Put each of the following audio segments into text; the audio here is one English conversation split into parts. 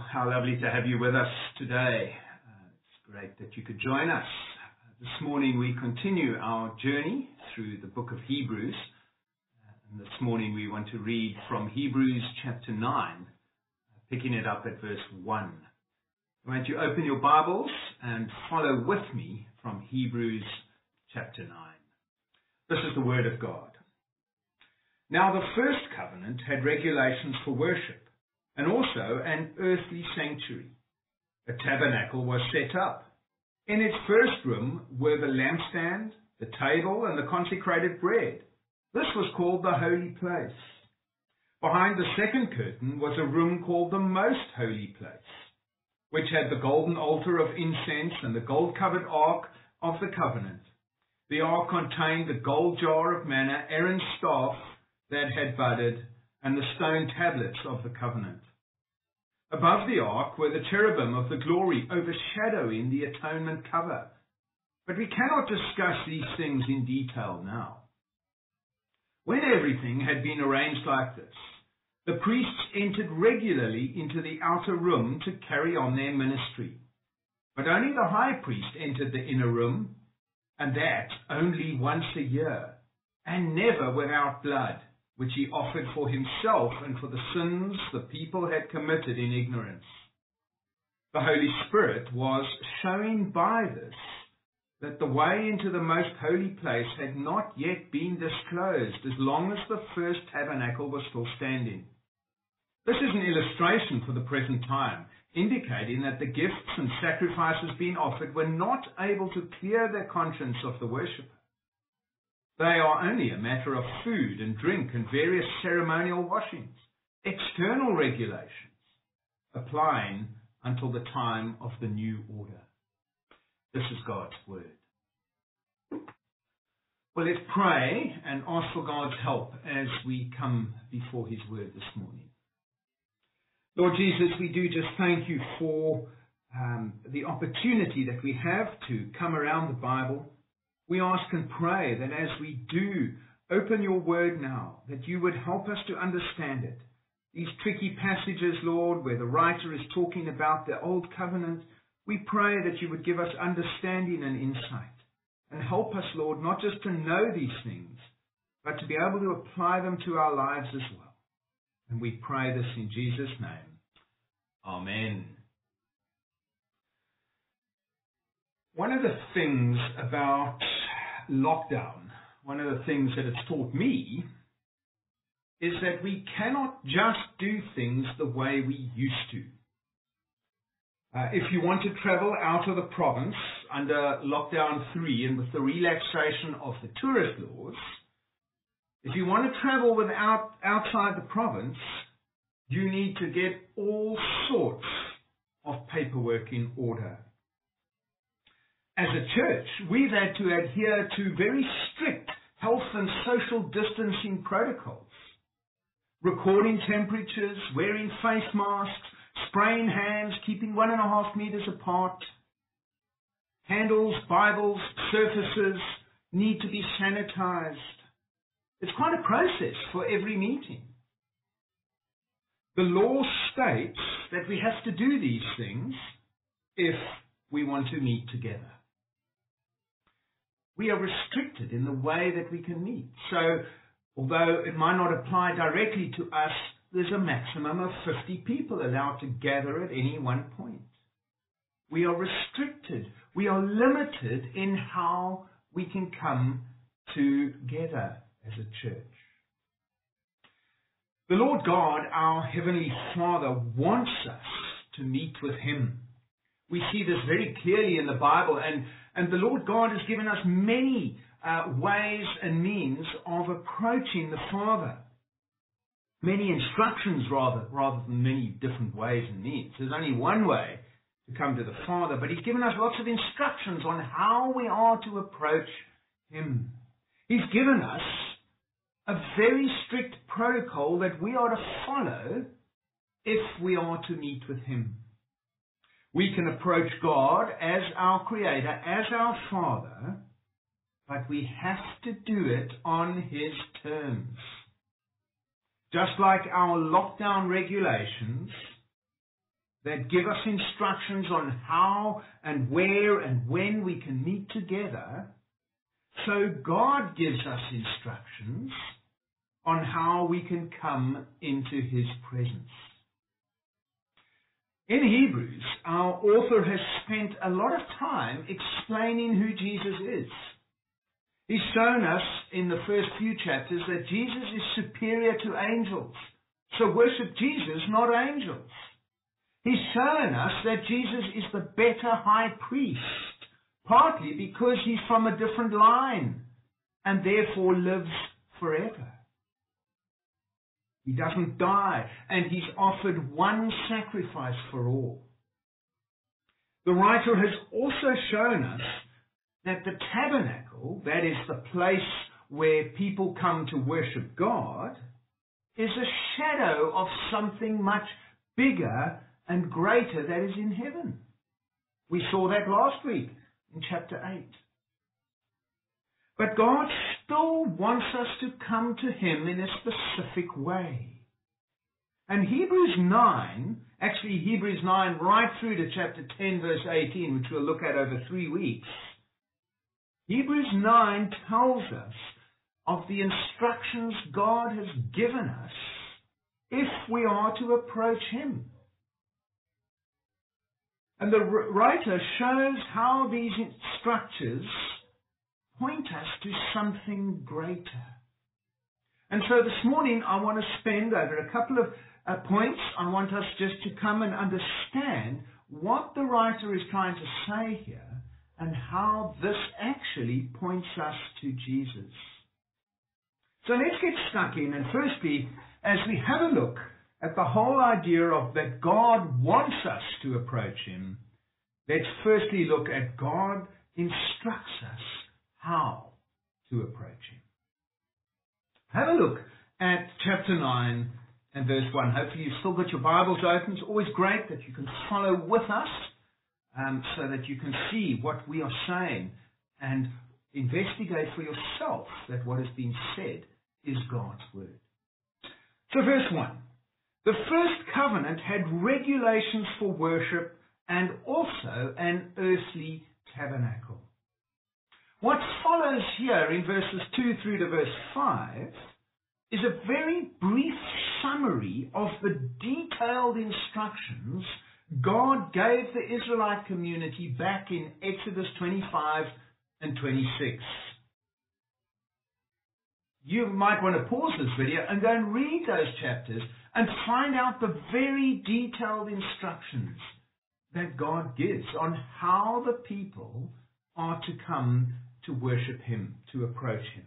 how lovely to have you with us today. It's great that you could join us. This morning we continue our journey through the book of Hebrews. And this morning we want to read from Hebrews chapter 9, picking it up at verse 1. I want you to open your Bibles and follow with me from Hebrews chapter 9. This is the Word of God. Now the first covenant had regulations for worship, and also an earthly sanctuary. A tabernacle was set up. In its first room were the lampstand, the table, and the consecrated bread. This was called the holy place. Behind the second curtain was a room called the most holy place, which had the golden altar of incense and the gold-covered ark of the covenant. The ark contained the gold jar of manna, Aaron's staff that had budded, and the stone tablets of the covenant. Above the ark were the cherubim of the glory overshadowing the atonement cover. But we cannot discuss these things in detail now. When everything had been arranged like this, the priests entered regularly into the outer room to carry on their ministry. But only the high priest entered the inner room, and that only once a year, and never without blood, which he offered for himself and for the sins the people had committed in ignorance. The Holy Spirit was showing by this that the way into the most holy place had not yet been disclosed as long as the first tabernacle was still standing. This is an illustration for the present time, indicating that the gifts and sacrifices being offered were not able to clear the conscience of the worshipper. They are only a matter of food and drink and various ceremonial washings, external regulations, applying until the time of the new order. This is God's word. Well, let's pray and ask for God's help as we come before his word this morning. Lord Jesus, we do just thank you for the opportunity that we have to come around the Bible. We ask and pray that as we do open your word now, that you would help us to understand it. These tricky passages, Lord, where the writer is talking about the old covenant, we pray that you would give us understanding and insight. And help us, Lord, not just to know these things, but to be able to apply them to our lives as well. And we pray this in Jesus' name. Amen. One of the things about lockdown, one of the things that it's taught me, is that we cannot just do things the way we used to. If you want to travel out of the province under lockdown 3 and with the relaxation of the tourist laws, if you want to travel outside the province, you need to get all sorts of paperwork in order. As a church, we've had to adhere to very strict health and social distancing protocols. Recording temperatures, wearing face masks, spraying hands, keeping 1.5 meters apart. Handles, Bibles, surfaces need to be sanitized. It's quite a process for every meeting. The law states that we have to do these things if we want to meet together. We are restricted in the way that we can meet. So, although it might not apply directly to us, there's a maximum of 50 people allowed to gather at any one point. We are restricted. We are limited in how we can come together as a church. The Lord God, our Heavenly Father, wants us to meet with him. We see this very clearly in the Bible, and the Lord God has given us many ways and means of approaching the Father. Many instructions rather than many different ways and means. There's only one way to come to the Father, but he's given us lots of instructions on how we are to approach him. He's given us a very strict protocol that we are to follow if we are to meet with him. We can approach God as our Creator, as our Father, but we have to do it on his terms. Just like our lockdown regulations, that give us instructions on how and where and when we can meet together, so God gives us instructions on how we can come into His presence. In Hebrews, our author has spent a lot of time explaining who Jesus is. He's shown us in the first few chapters that Jesus is superior to angels. So worship Jesus, not angels. He's shown us that Jesus is the better high priest, partly because he's from a different line and therefore lives forever. He doesn't die, and he's offered one sacrifice for all. The writer has also shown us that the tabernacle, that is the place where people come to worship God, is a shadow of something much bigger and greater that is in heaven. We saw that last week in chapter 8. But God still wants us to come to Him in a specific way. And Hebrews 9 right through to chapter 10, verse 18, which we'll look at over 3 weeks, Hebrews 9 tells us of the instructions God has given us if we are to approach Him. And the writer shows how these structures point us to something greater. And so this morning I want to spend over a couple of points. I want us just to come and understand what the writer is trying to say here and how this actually points us to Jesus. So let's get stuck in. And firstly, as we have a look at the whole idea of that God wants us to approach Him, let's firstly look at God instructs us how to approach Him. Have a look at chapter 9 and verse 1. Hopefully you've still got your Bibles open. It's always great that you can follow with us so that you can see what we are saying and investigate for yourself that what has been said is God's Word. So verse 1. The first covenant had regulations for worship and also an earthly tabernacle. What follows here in verses 2 through to verse 5 is a very brief summary of the detailed instructions God gave the Israelite community back in Exodus 25 and 26. You might want to pause this video and go and read those chapters and find out the very detailed instructions that God gives on how the people are to come to worship Him, to approach Him.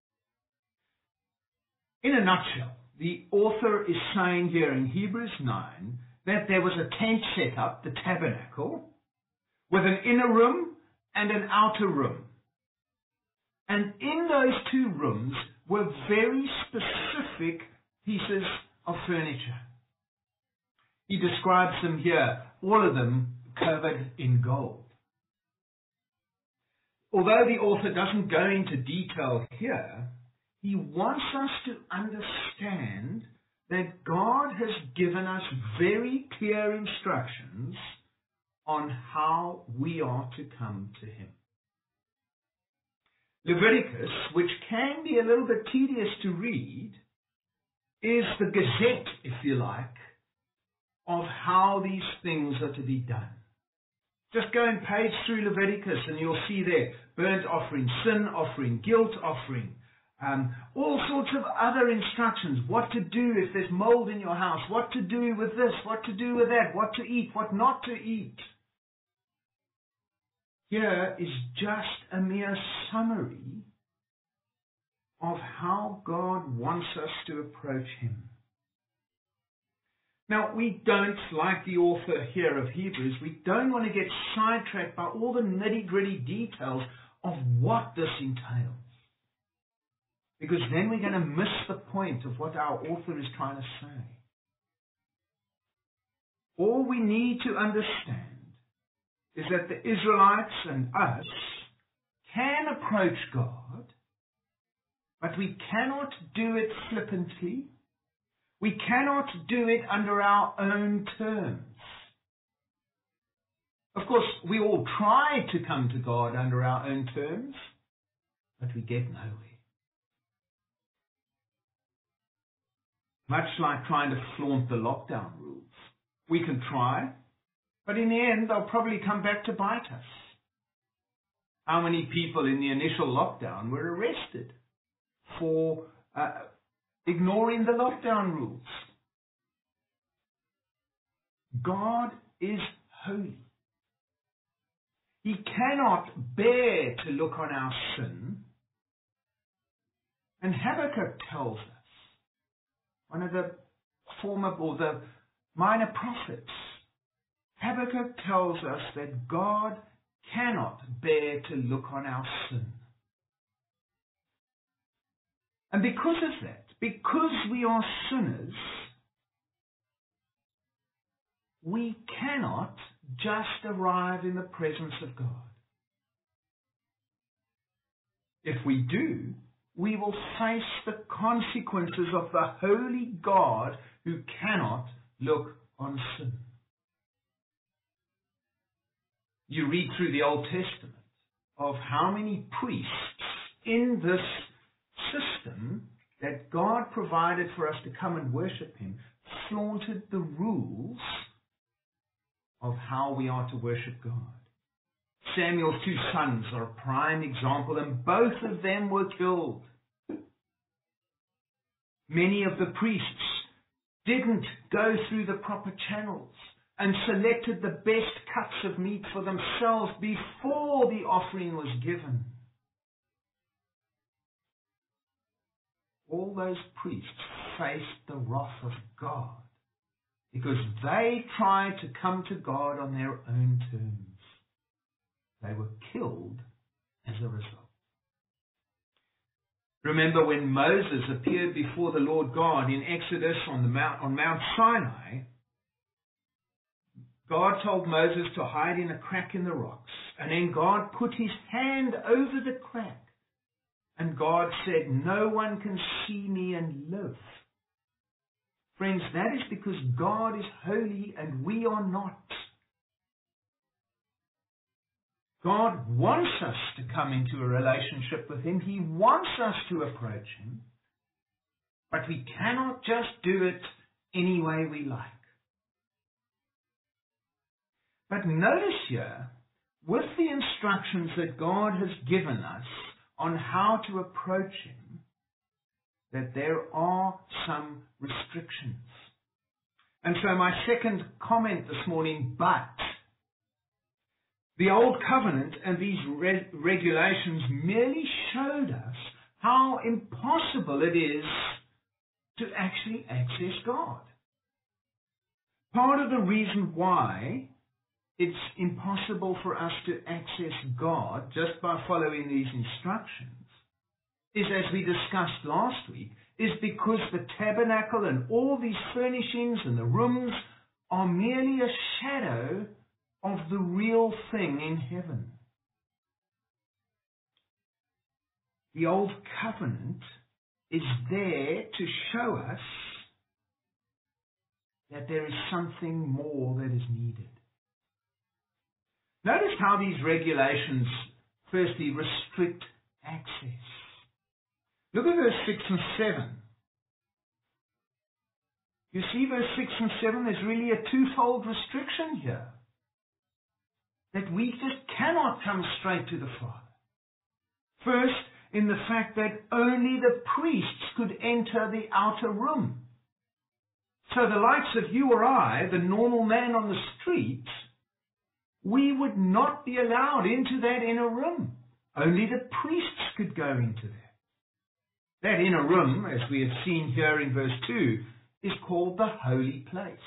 In a nutshell, the author is saying here in Hebrews 9 that there was a tent set up, the tabernacle, with an inner room and an outer room. And in those two rooms were very specific pieces of furniture. He describes them here, all of them covered in gold. Although the author doesn't go into detail here, he wants us to understand that God has given us very clear instructions on how we are to come to Him. Leviticus, which can be a little bit tedious to read, is the gazette, if you like, of how these things are to be done. Just go and page through Leviticus and you'll see there burnt offering, sin offering, guilt offering, all sorts of other instructions, what to do if there's mold in your house, what to do with this, what to do with that, what to eat, what not to eat. Here is just a mere summary of how God wants us to approach Him. Now, we don't, like the author here of Hebrews, we don't want to get sidetracked by all the nitty-gritty details of what this entails. Because then we're going to miss the point of what our author is trying to say. All we need to understand is that the Israelites and us can approach God, but we cannot do it flippantly. We cannot do it under our own terms. Of course, we all try to come to God under our own terms, but we get nowhere. Much like trying to flaunt the lockdown rules. We can try, but in the end, they'll probably come back to bite us. How many people in the initial lockdown were arrested for ignoring the lockdown rules? God is holy. He cannot bear to look on our sin. And Habakkuk tells us, one of the the minor prophets, Habakkuk tells us that God cannot bear to look on our sin. And because of that, because we are sinners, we cannot just arrive in the presence of God. If we do, we will face the consequences of the holy God who cannot look on sin. You read through the Old Testament of how many priests in this system that God provided for us to come and worship Him flaunted the rules of how we are to worship God. Samuel's two sons are a prime example, and both of them were killed. Many of the priests didn't go through the proper channels and selected the best cuts of meat for themselves before the offering was given. All those priests faced the wrath of God because they tried to come to God on their own terms. They were killed as a result. Remember when Moses appeared before the Lord God in Exodus on Mount Sinai, God told Moses to hide in a crack in the rocks, and then God put His hand over the crack, and God said, "No one can see me and live." Friends, that is because God is holy and we are not. God wants us to come into a relationship with Him. He wants us to approach Him. But we cannot just do it any way we like. But notice here, with the instructions that God has given us on how to approach Him, that there are some restrictions. And so my second comment this morning, but the Old Covenant and these regulations merely showed us how impossible it is to actually access God. Part of the reason why it's impossible for us to access God just by following these instructions is, as we discussed last week, is because the tabernacle and all these furnishings and the rooms are merely a shadow of the real thing in heaven. The Old Covenant is there to show us that there is something more that is needed. Notice how these regulations firstly restrict access. Look at verse 6 and 7. You see verse 6 and 7, there's really a twofold restriction here. That we just cannot come straight to the Father. First, in the fact that only the priests could enter the outer room. So the likes of you or I, the normal man on the street, we would not be allowed into that inner room. Only the priests could go into that. That inner room, as we have seen here in verse 2, is called the holy place.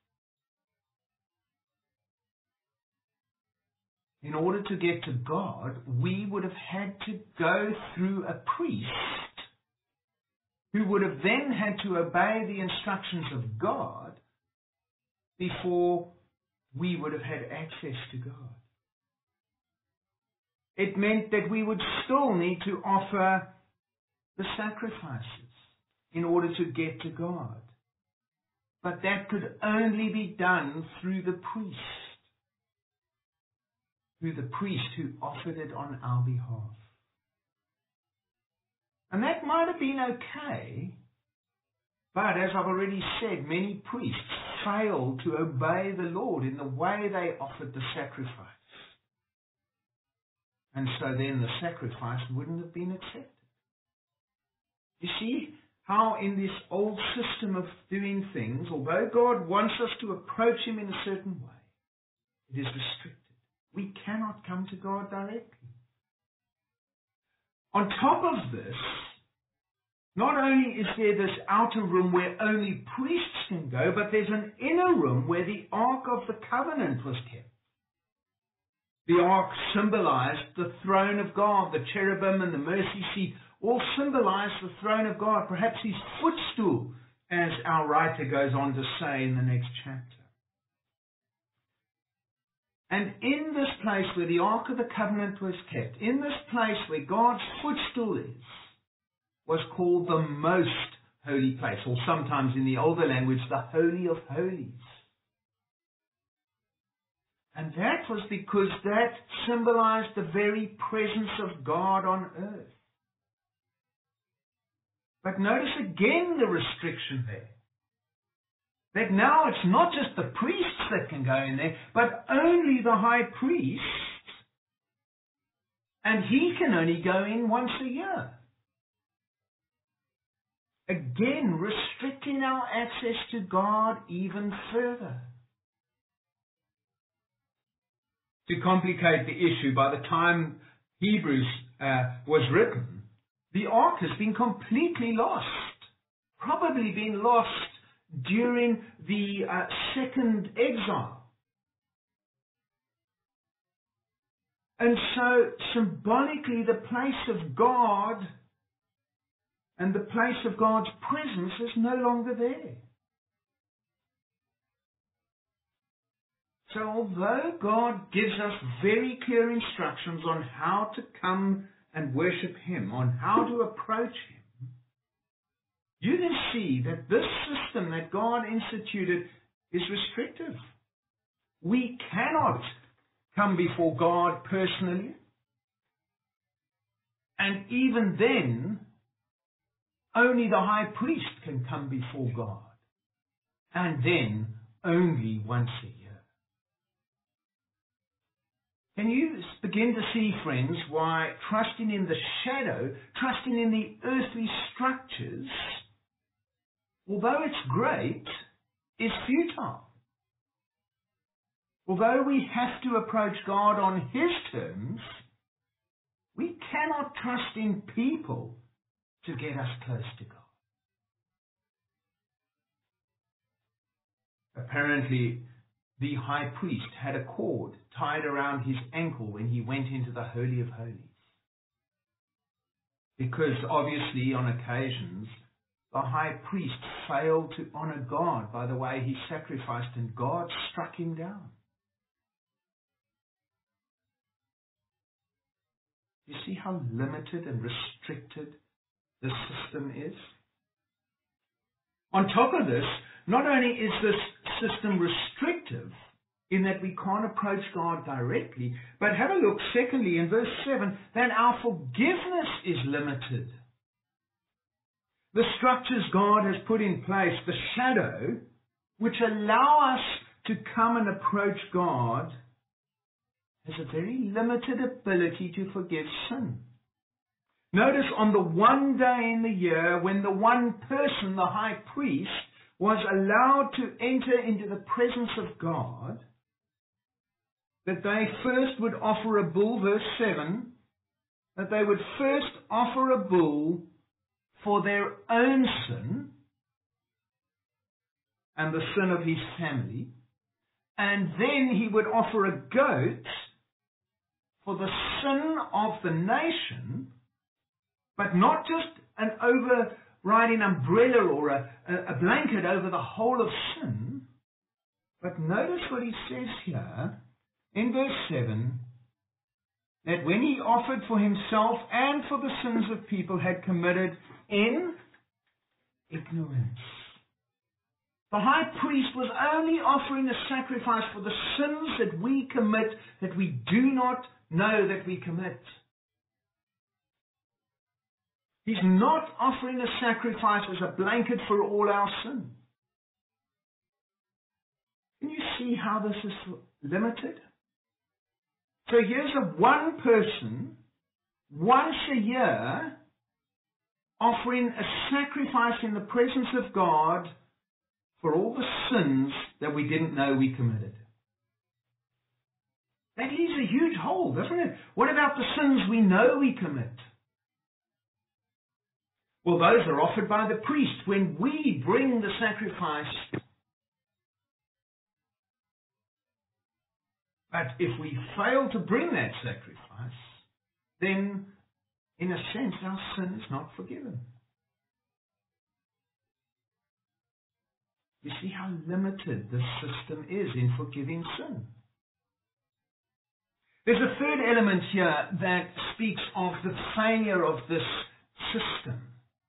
In order to get to God, we would have had to go through a priest who would have then had to obey the instructions of God before we would have had access to God. It meant that we would still need to offer the sacrifices in order to get to God. But that could only be done through the priest. through the priest who offered it on our behalf. And that might have been okay, but as I've already said, many priests failed to obey the Lord in the way they offered the sacrifice. And so then the sacrifice wouldn't have been accepted. You see how in this old system of doing things, although God wants us to approach Him in a certain way, it is restricted. We cannot come to God directly. On top of this, not only is there this outer room where only priests can go, but there's an inner room where the Ark of the Covenant was kept. The Ark symbolized the throne of God. The cherubim and the mercy seat all symbolize the throne of God, perhaps His footstool, as our writer goes on to say in the next chapter. And in this place where the Ark of the Covenant was kept, in this place where God's footstool is, was called the most holy place, or sometimes in the older language, the Holy of Holies. And that was because that symbolized the very presence of God on earth. But notice again the restriction there. That now it's not just the priests that can go in there, but only the high priest, and he can only go in once a year. Again, restricting our access to God even further. To complicate the issue, by the time Hebrews was written, the ark has been completely lost. Probably been lost during the second exile. And so, symbolically, the place of God and the place of God's presence is no longer there. So although God gives us very clear instructions on how to come and worship Him, on how to approach Him, you can see that this system that God instituted is restrictive. We cannot come before God personally. And even then, only the high priest can come before God. And then only once a year. Can you begin to see, friends, why trusting in the shadow, trusting in the earthly structures, although it's great, is futile? Although we have to approach God on His terms, we cannot trust in people to get us close to God. Apparently, the high priest had a cord tied around his ankle when he went into the Holy of Holies. Because obviously, on occasions, the high priest failed to honor God by the way he sacrificed, and God struck him down. You see how limited and restricted this system is? On top of this, not only is this system restrictive in that we can't approach God directly, but have a look, secondly, in verse 7, that our forgiveness is limited. The structures God has put in place, the shadow, which allow us to come and approach God, has a very limited ability to forgive sin. Notice on the one day in the year when the one person, the high priest, was allowed to enter into the presence of God, that they first would offer a bull, verse 7, that they would first offer a bull for their own sin and the sin of his family, and then he would offer a goat for the sin of the nation, but not just an overriding umbrella or a blanket over the whole of sin. But notice what he says here in verse 7, that when he offered for himself and for the sins of people had committed in ignorance. The high priest was only offering a sacrifice for the sins that we commit, that we do not know that we commit. He's not offering a sacrifice as a blanket for all our sin. Can you see how this is limited? So here's one person, once a year, offering a sacrifice in the presence of God for all the sins that we didn't know we committed. That leaves a huge hole, doesn't it? What about the sins we know we commit? Well, those are offered by the priest when we bring the sacrifice. But if we fail to bring that sacrifice, then, in a sense, our sin is not forgiven. You see how limited this system is in forgiving sin. There's a third element here that speaks of the failure of this system.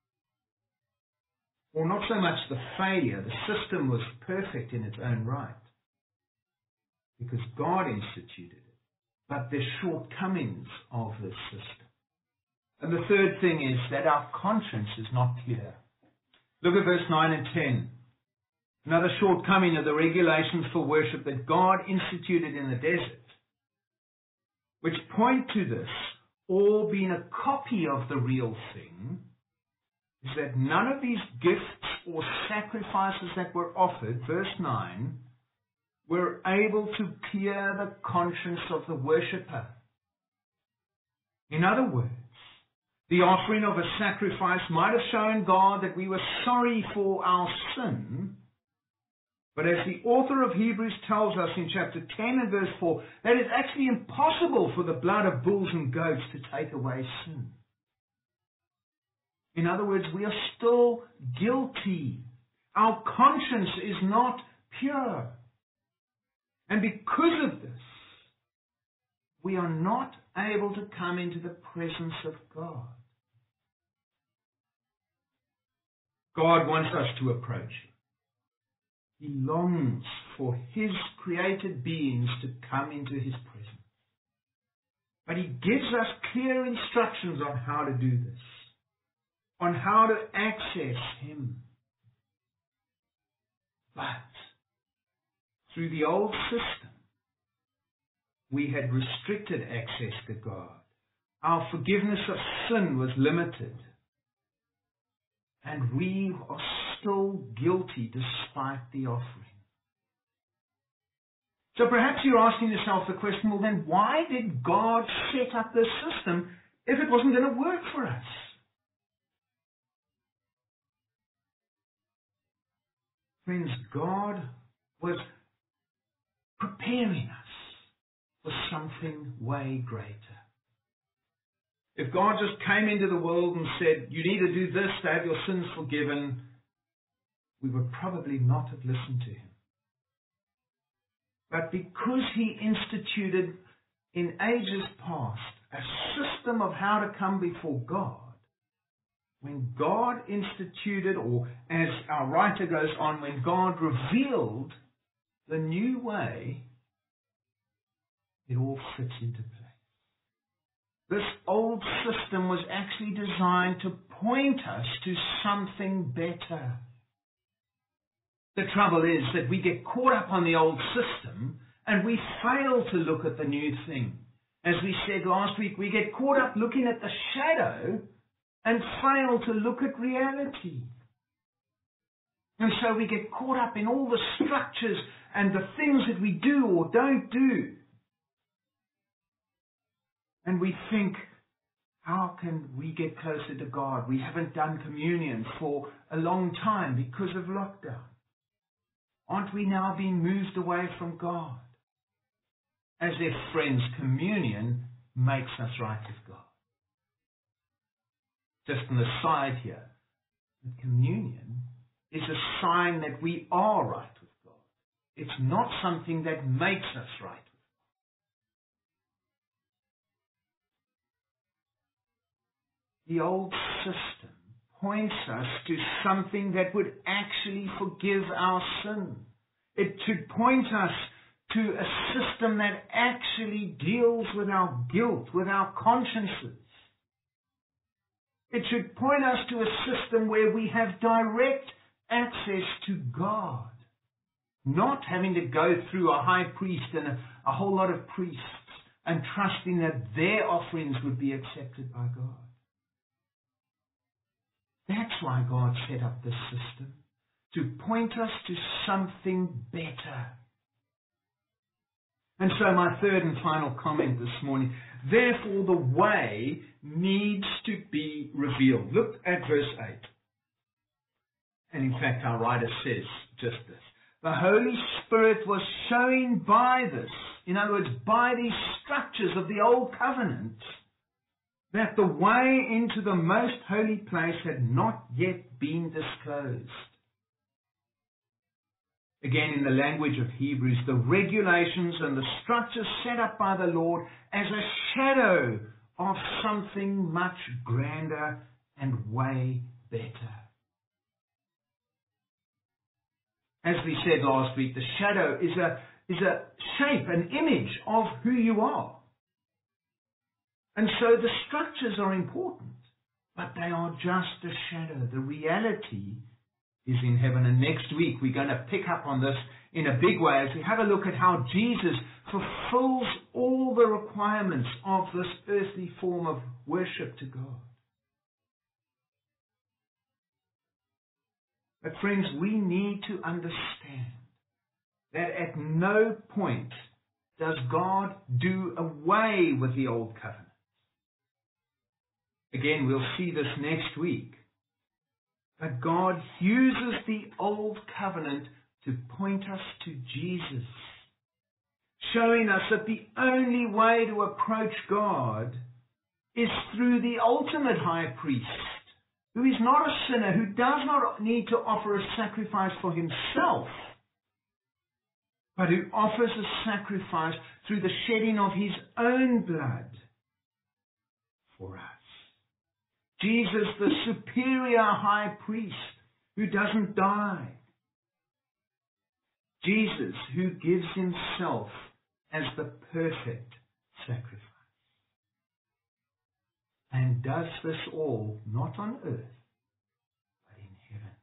Or not so much the failure. The system was perfect in its own right, because God instituted it. But the shortcomings of this system. And the third thing is that our conscience is not clear. Look at verse 9 and 10. Another shortcoming of the regulations for worship that God instituted in the desert, which point to this all being a copy of the real thing, is that none of these gifts or sacrifices that were offered, verse 9, were able to clear the conscience of the worshipper. In other words, the offering of a sacrifice might have shown God that we were sorry for our sin, but as the author of Hebrews tells us in chapter 10 and verse 4, that it's actually impossible for the blood of bulls and goats to take away sin. In other words, we are still guilty. Our conscience is not pure. And because of this, we are not able to come into the presence of God. God wants us to approach Him. He longs for His created beings to come into His presence. But He gives us clear instructions on how to do this, on how to access Him. But through the old system, we had restricted access to God. Our forgiveness of sin was limited. And we are still guilty despite the offering. So perhaps you're asking yourself the question, well then why did God set up this system if it wasn't going to work for us? Friends, God was preparing us for something way greater. If God just came into the world and said, you need to do this to have your sins forgiven, we would probably not have listened to Him. But because He instituted in ages past a system of how to come before God, when God instituted, or as our writer goes on, when God revealed the new way, it all fits into place. This old system was actually designed to point us to something better. The trouble is that we get caught up on the old system and we fail to look at the new thing. As we said last week, we get caught up looking at the shadow and fail to look at reality. And so we get caught up in all the structures and the things that we do or don't do. And we think, how can we get closer to God? We haven't done communion for a long time because of lockdown. Aren't we now being moved away from God? As if, friends, communion makes us right with God. Just an aside here, communion is a sign that we are right with God. It's not something that makes us right. The old system points us to something that would actually forgive our sin. It should point us to a system that actually deals with our guilt, with our consciences. It should point us to a system where we have direct access to God, not having to go through a high priest and a whole lot of priests and trusting that their offerings would be accepted by God. That's why God set up this system, to point us to something better. And so my third and final comment this morning, therefore the way needs to be revealed. Look at verse 8. And in fact, our writer says just this. The Holy Spirit was showing by this, in other words, by these structures of the Old Covenant, that the way into the most holy place had not yet been disclosed. Again, in the language of Hebrews, the regulations and the structures set up by the Lord as a shadow of something much grander and way better. As we said last week, the shadow is a shape, an image of who you are. And so the structures are important, but they are just a shadow. The reality is in heaven. And next week we're going to pick up on this in a big way as we have a look at how Jesus fulfills all the requirements of this earthly form of worship to God. But friends, we need to understand that at no point does God do away with the Old Covenant. Again, we'll see this next week. But God uses the Old Covenant to point us to Jesus, showing us that the only way to approach God is through the ultimate high priest, who is not a sinner, who does not need to offer a sacrifice for himself, but who offers a sacrifice through the shedding of his own blood for us. Jesus, the superior high priest who doesn't die. Jesus, who gives himself as the perfect sacrifice. And does this all not on earth, but in heaven.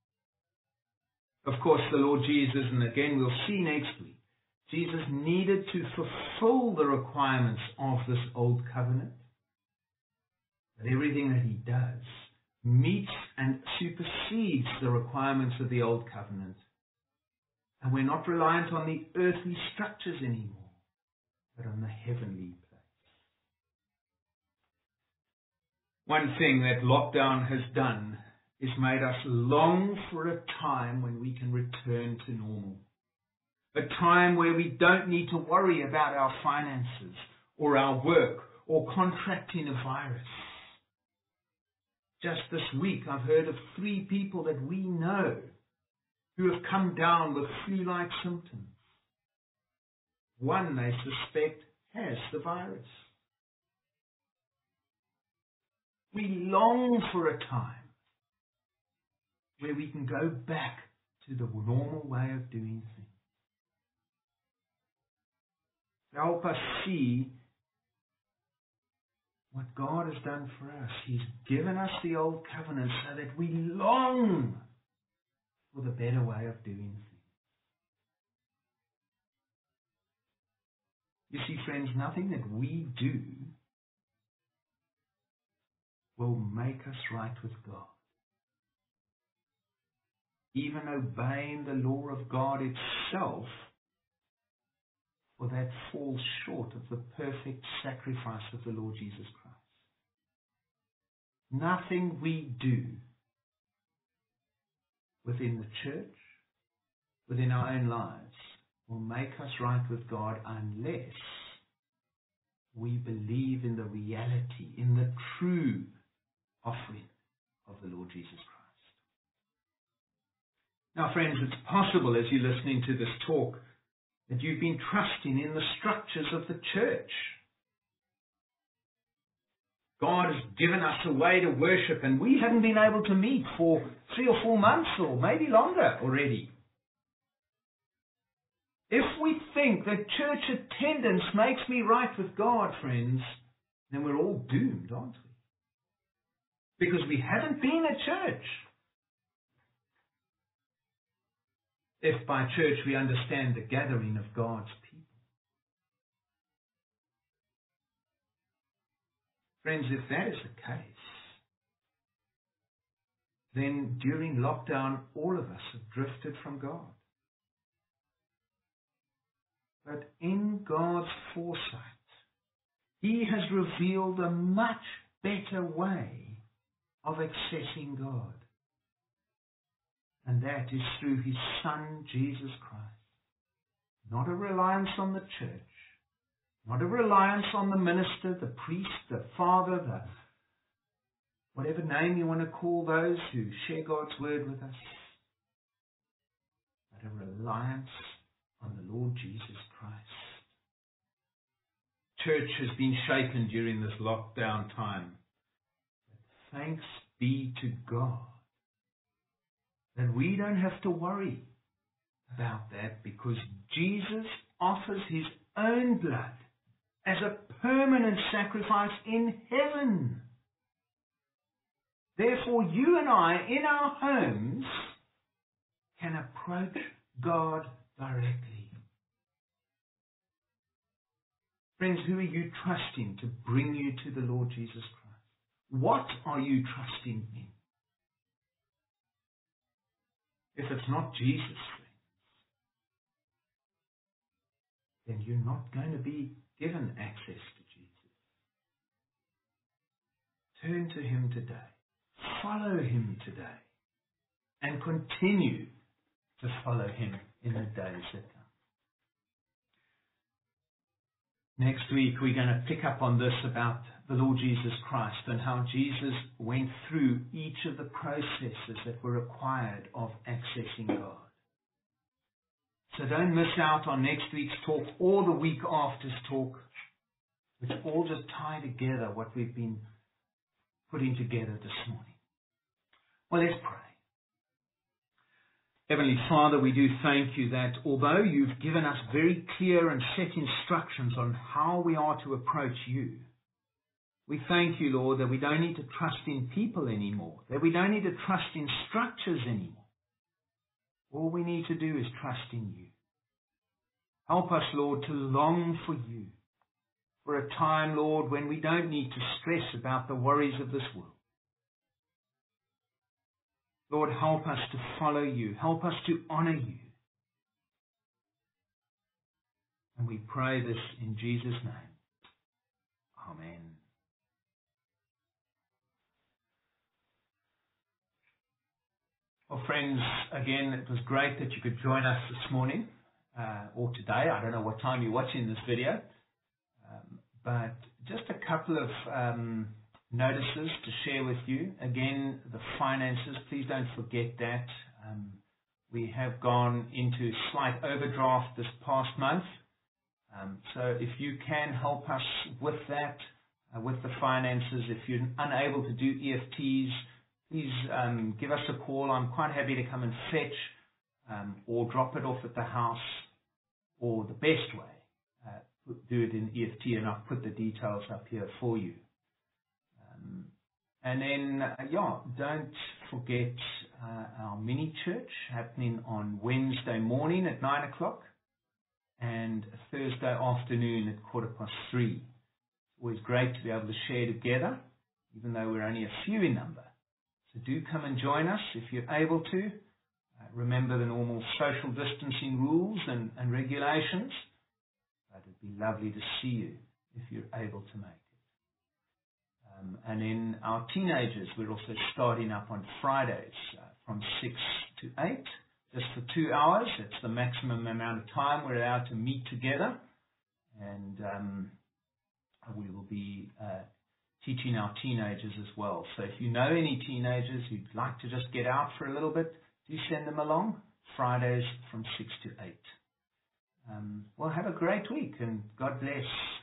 Of course, the Lord Jesus, and again we'll see next week, Jesus needed to fulfill the requirements of this old covenant. But everything that he does meets and supersedes the requirements of the old covenant. And we're not reliant on the earthly structures anymore, but on the heavenly place. One thing that lockdown has done is made us long for a time when we can return to normal. A time where we don't need to worry about our finances or our work or contracting a virus. Just this week, I've heard of 3 people that we know who have come down with flu-like symptoms. One, they suspect, has the virus. We long for a time where we can go back to the normal way of doing things. Help us see what God has done for us. He's given us the old covenant so that we long for the better way of doing things. You see, friends, nothing that we do will make us right with God. Even obeying the law of God itself, for that falls short of the perfect sacrifice of the Lord Jesus Christ. Nothing we do within the church, within our own lives, will make us right with God unless we believe in the reality, in the true offering of the Lord Jesus Christ. Now, friends, it's possible as you're listening to this talk that you've been trusting in the structures of the church. God has given us a way to worship, and we haven't been able to meet for 3 or 4 months or maybe longer already. If we think that church attendance makes me right with God, friends, then we're all doomed, aren't we? Because we haven't been at church. If by church we understand the gathering of God's people. Friends, if that is the case, then during lockdown, all of us have drifted from God. But in God's foresight, He has revealed a much better way of accessing God. And that is through His Son, Jesus Christ. Not a reliance on the church, not a reliance on the minister, the priest, the father, the whatever name you want to call those who share God's word with us, but a reliance on the Lord Jesus Christ. Church has been shaken during this lockdown time. But thanks be to God that we don't have to worry about that, because Jesus offers His own blood as a permanent sacrifice in heaven. Therefore, you and I, in our homes, can approach God directly. Friends, who are you trusting to bring you to the Lord Jesus Christ? What are you trusting in? If it's not Jesus, friends, then you're not going to be given access to Jesus. Turn to Him today. Follow Him today. And continue to follow Him in the days that come. Next week, we're going to pick up on this about the Lord Jesus Christ and how Jesus went through each of the processes that were required of accessing God. So don't miss out on next week's talk or the week after's talk, which all just tie together what we've been putting together this morning. Well, let's pray. Heavenly Father, we do thank You that although You've given us very clear and set instructions on how we are to approach You, we thank You, Lord, that we don't need to trust in people anymore, that we don't need to trust in structures anymore. All we need to do is trust in You. Help us, Lord, to long for You, for a time, Lord, when we don't need to stress about the worries of this world. Lord, help us to follow You. Help us to honor You. And we pray this in Jesus' name. Amen. Well, friends, again, it was great that you could join us this morning or today. I don't know what time you're watching this video. But just a couple of notices to share with you. Again, the finances, please don't forget that. We have gone into slight overdraft this past month. So if you can help us with that, with the finances, if you're unable to do EFTs, please give us a call. I'm quite happy to come and fetch or drop it off at the house, or the best way, do it in EFT, and I'll put the details up here for you. And then, don't forget our mini church happening on Wednesday morning at 9 o'clock and Thursday afternoon at 3:15. It's always great to be able to share together, even though we're only a few in number. So do come and join us if you're able to. Remember the normal social distancing rules and regulations. But it'd be lovely to see you if you're able to make it. And then our teenagers, we're also starting up on Fridays from 6 to 8, just for 2 hours. It's the maximum amount of time we're allowed to meet together. And we will be teaching our teenagers as well. So if you know any teenagers who'd like to just get out for a little bit, do send them along. Fridays from 6 to 8. Well, have a great week, and God bless.